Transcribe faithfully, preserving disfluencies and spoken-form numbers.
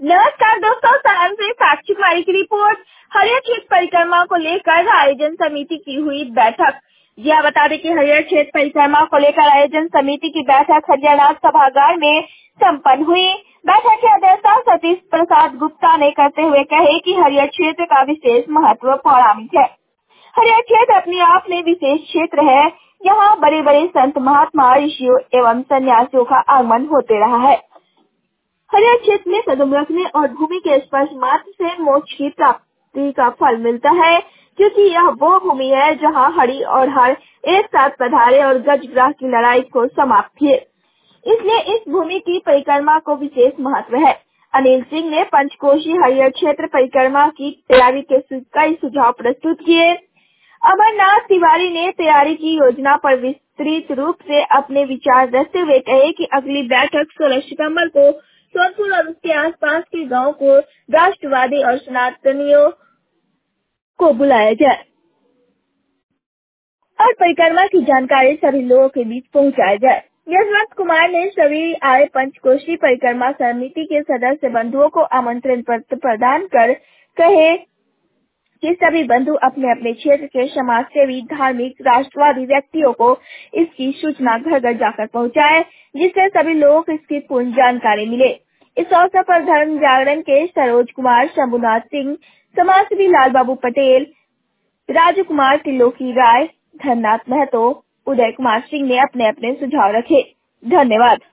नमस्कार दोस्तों, सारण से साक्षी कुमारी की रिपोर्ट। हरियर क्षेत्र परिक्रमा को लेकर आयोजन समिति की हुई बैठक। यह बता दें कि हरियर क्षेत्र परिक्रमा को लेकर आयोजन समिति की बैठक हरियाणा सभागार में संपन्न हुई। बैठक की अध्यक्षता सतीश प्रसाद गुप्ता ने करते हुए कहे कि हरियर क्षेत्र का विशेष महत्व पौराणिक है। हरियर क्षेत्र अपने आप में विशेष क्षेत्र है। यहाँ बड़े बड़े संत, महात्मा, ऋषियों एवं सन्यासियों का आगमन होते रहा है। हरियर क्षेत्र में कदम रखने और भूमि के स्पर्श मात्र से मोक्ष की प्राप्ति का फल मिलता है, क्योंकि यह वो भूमि है जहाँ हरि और हर एक साथ पधारे और गजग्राह की लड़ाई को समाप्त किए। इसलिए इस भूमि की परिक्रमा को विशेष महत्व है। अनिल सिंह ने पंचकोशी हरियर क्षेत्र परिक्रमा की तैयारी के कई सुझाव प्रस्तुत किए। अमरनाथ तिवारी ने तैयारी की योजना पर विस्तृत रूप से अपने विचार रखते हुए कहे कि अगली बैठक सोलह सितंबर को सोनपुर और उसके आसपास के गांव को राष्ट्रवादी और सनातनियों को बुलाया जाए और परिक्रमा की जानकारी सभी लोगों के बीच पहुंचाया जाए। यशवंत कुमार ने सभी आए पंचकोशी परिक्रमा समिति के सदस्य बंधुओं को आमंत्रण पत्र प्रदान कर कहे कि सभी बंधु अपने अपने क्षेत्र के समाज सेवी, धार्मिक, राष्ट्रवादी व्यक्तियों को इसकी सूचना घर घर जाकर पहुंचाए, जिससे सभी लोगों को इसकी पूर्ण जानकारी मिले। इस अवसर पर धर्म जागरण के सरोज कुमार, शंभुनाथ सिंह, समाजसेवी लाल बाबू पटेल, राजू कुमार, त्रिलोकी राय, धननाथ महतो, उदय कुमार सिंह ने अपने अपने सुझाव रखे। धन्यवाद।